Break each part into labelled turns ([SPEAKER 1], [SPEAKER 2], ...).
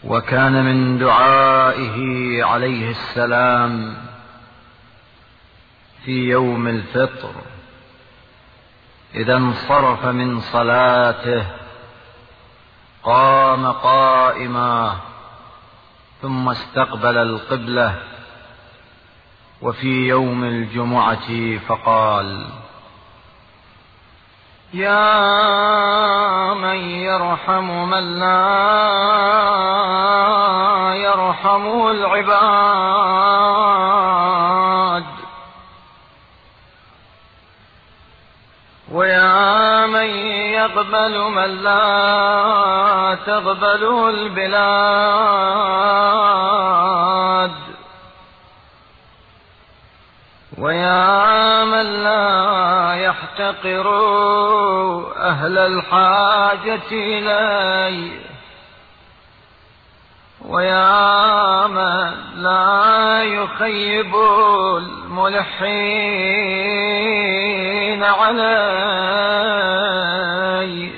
[SPEAKER 1] وكان من دعائه عليه السلام في يوم الفطر إذا انصرف من صلاته قام قائما ثم استقبل القبلة، وفي يوم الجمعة فقال: يا من يرحم من لا يرحمه العباد، ويا من يقبل من لا تقبله البلاد، ويا من لا يحتقر أهل الحاجة إليه، ويا من لا يخيب الملحين عليه،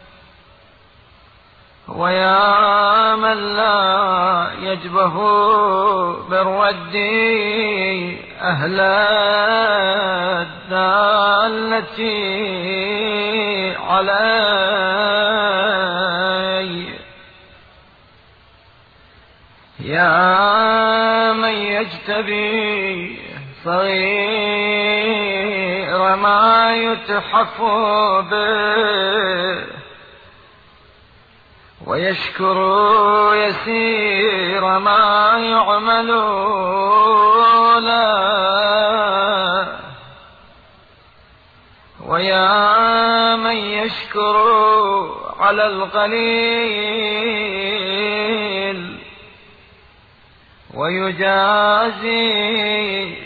[SPEAKER 1] ويا من لا يجبه بالرد أهل الدالة عليه، يا من يجتبي صغير ما يتحف به، ويشكر يسير ما يعمل له، ويا من يشكر على القليل ويجازي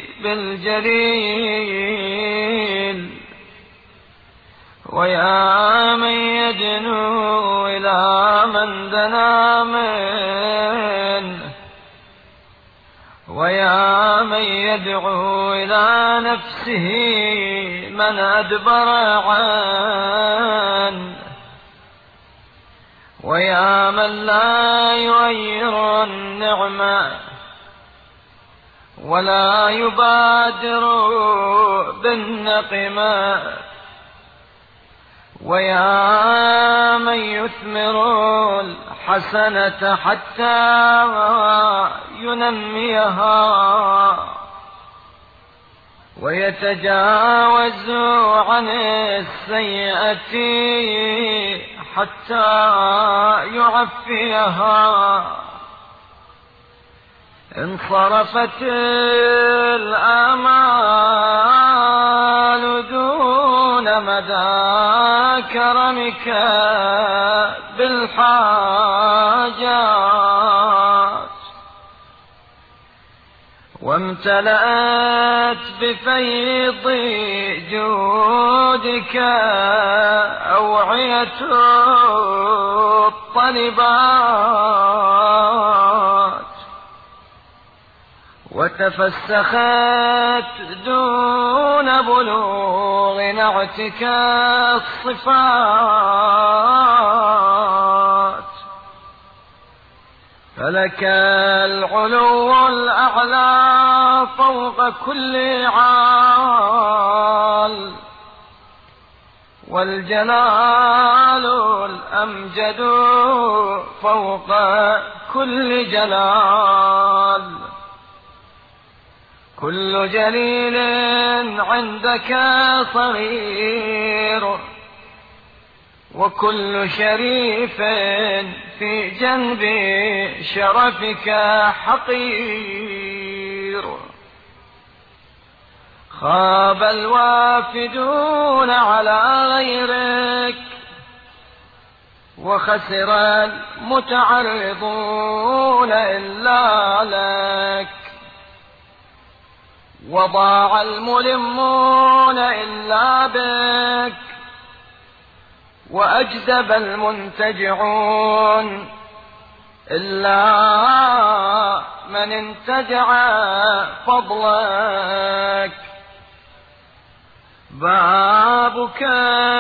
[SPEAKER 1] بالجليل، ويا من يدنو إلى من دنا منه، ويا من يدعو إلى نفسه من أدبر عنه، ويا من لا يغير النعمة ولا يبادر بالنقمة، ويا من يثمر الحسنة حتى ينميها ويتجاوز عن السيئة حتى يعفيها. انصرفت الآمال دون مدى كرمك بالحاجات، وامتلأت بفيض جودك أوعية الطلبات، وتفسخت دون بلوغ نعتك الصفات، فلك العلو الأعلى فوق كل عال، والجلال الأمجد فوق كل جلال، كل جليل عندك صغير، وكل شريف في جنب شرفك حقير. خاب الوافدون على غيرك، وخسر المتعرضون إلا لك، وضاع الملمون إلا بك، وأجدب المنتجعون إلا من انتجع فضلك. بابك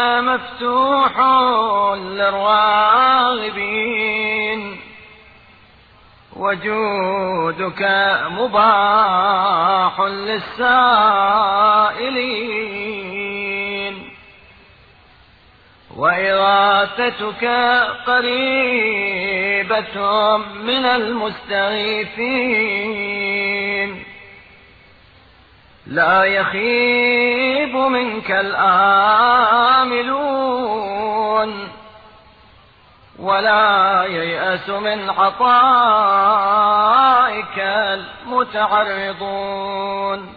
[SPEAKER 1] مفتوح للراغبين، وجودك مباح للسائلين، وإغاثتك قريبة من المستغيثين. لا يخيب منك الآملون، ولا ييأس من عطائك المتعرضون،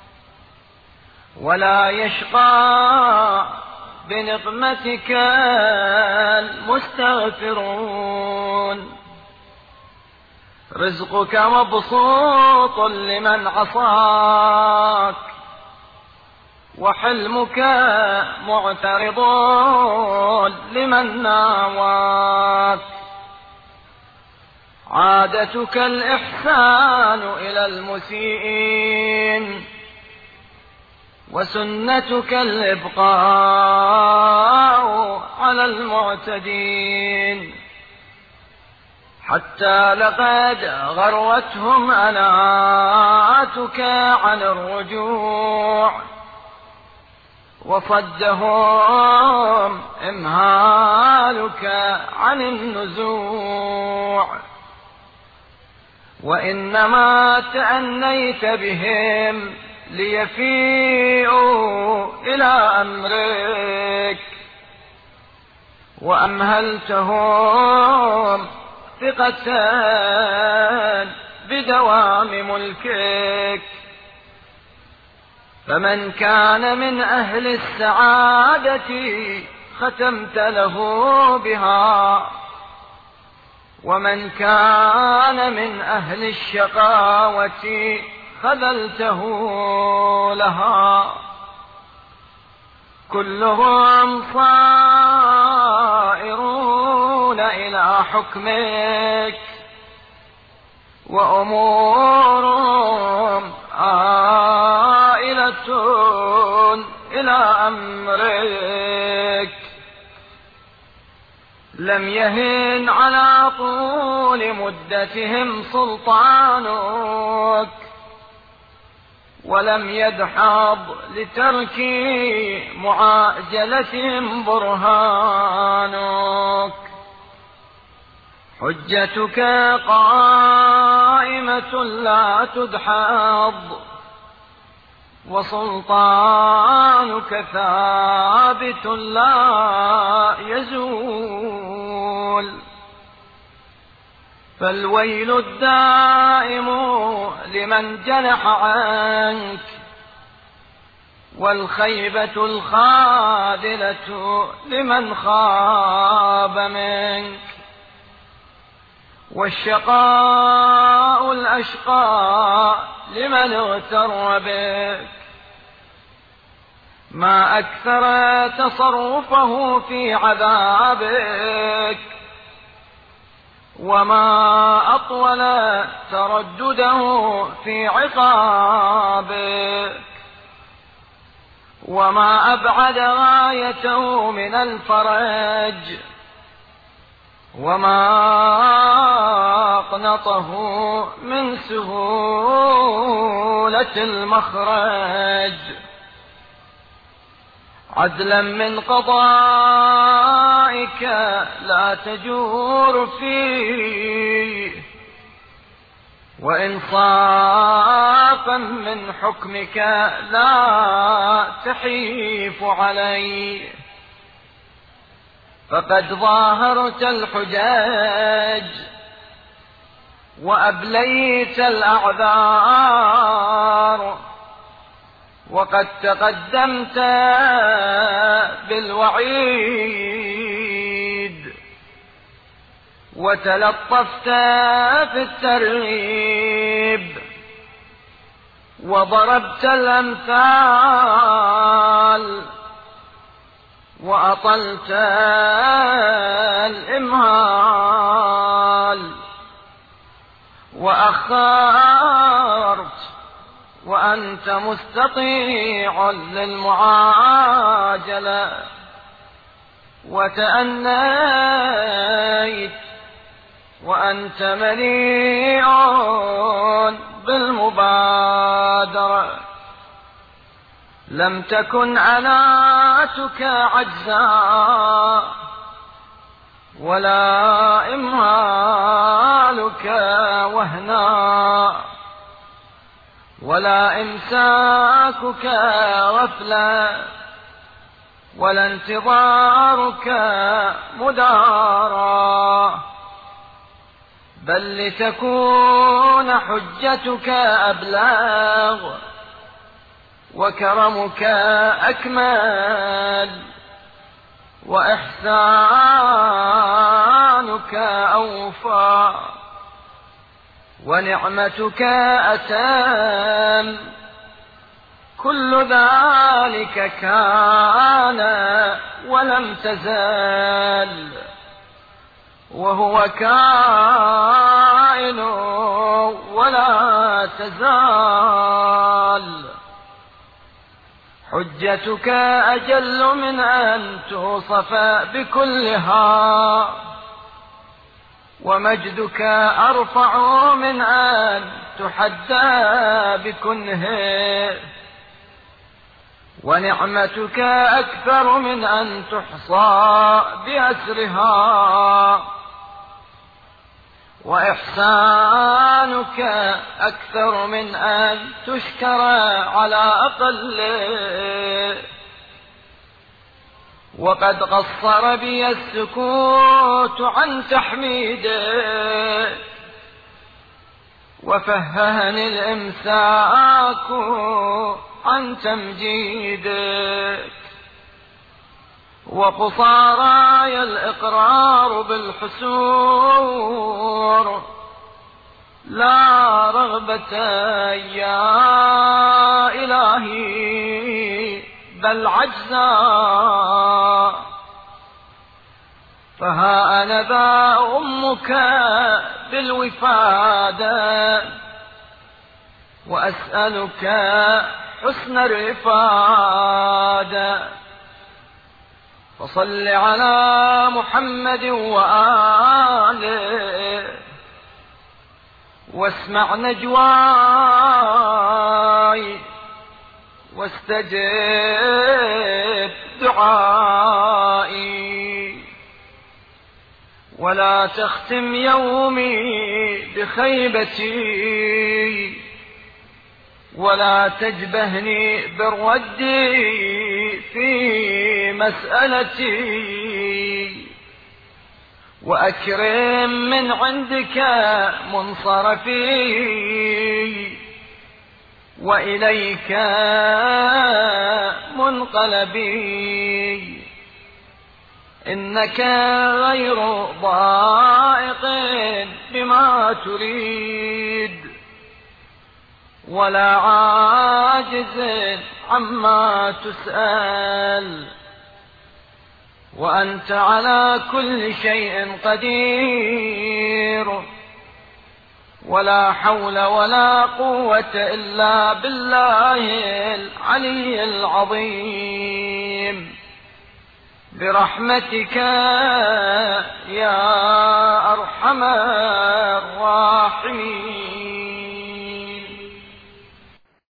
[SPEAKER 1] ولا يشقى بنقمتك المستغفرون. رزقك مبسوط لمن عصاك، وحلمك معترض لمن ناواك. عادتك الإحسان إلى المسيئين، وسنتك الإبقاء على المعتدين. حتى لقد غروتهم أناتك عن الرجوع، وصدهم إمهالك عن النزوع. وإنما تأنيت بهم ليفيئوا إلى أمرك، وأمهلتهم ثقة بدوام ملكك. فمن كان من أهل السعادة ختمت له بها، ومن كان من أهل الشقاوة خذلته لها. كلهم صائرون إلى حكمك، وأمورهم آئلة إلى أمرك. لم يهن على طول مدتهم سلطانك، ولم يدحض لترك معاجلتهم برهانك. حجتك قائمة لا تدحض، وسلطانك ثابت لا يزول. فالويل الدائم لمن جنح عنك، والخيبة الخاذلة لمن خاب منك، والشقاء الأشقى لمن اغتر بك. ما أكثر تصرفه في عذابك، وما أطول تردده في عقابك، وما أبعد غايته من الفرج، وما أقنطه من سهولة المخرج. عدلا من قضائك لا تجور فيه، وإنصافا من حكمك لا تحيف عليه. فقد ظاهرت الحجاج، وأبليت الأعذار، وقد تقدمت بالوعيد، وتلطفت في الترغيب، وضربت الأمثال، وأطلت الإمهال، وأخرت وأنت مستطيع للمعاجلة، وتأنيت وأنت منيع بالمبادرة. لم تكن عناتك عجزا ولا إمهالك وهنا ولا إمساكك غفلا ولا انتظارك مدارا، بل لتكون حجتك أبلغ وكرمك أكمل وإحسانك أوفى ونعمتك أتم. كل ذلك كان ولم تزال، وهو كائن ولا تزال. حجتك أجل من أن توصف بكلها، ومجدك أرفع من أن تحدى بكنه، ونعمتك أكثر من أن تحصى بأسرها، وإحسانك أكثر من أن تشكر على أقله. وقد قصر بي السكوت عن تحميده، وفههني الإمساك عن تمجيدك، وقصاراي الإقرار بالحسور، لا رغبة يا إلهي بل عجزا. فها أنا ذا أمك بالوفادة، وأسألك حسن الرفادة. فصل على محمد وآله، واسمع نجواي، واستجب دعائي. ولا تختم يومي بخيبتي، ولا تجبهني بالرد في مسألتي. وأكرم من عندك منصرفي، وإليك منقلبي. إنك غير ضائق بما تريد، ولا عاجز عما تسأل، وأنت على كل شيء قدير. ولا حول ولا قوة إلا بالله العلي العظيم، برحمتك يا أرحم الراحمين.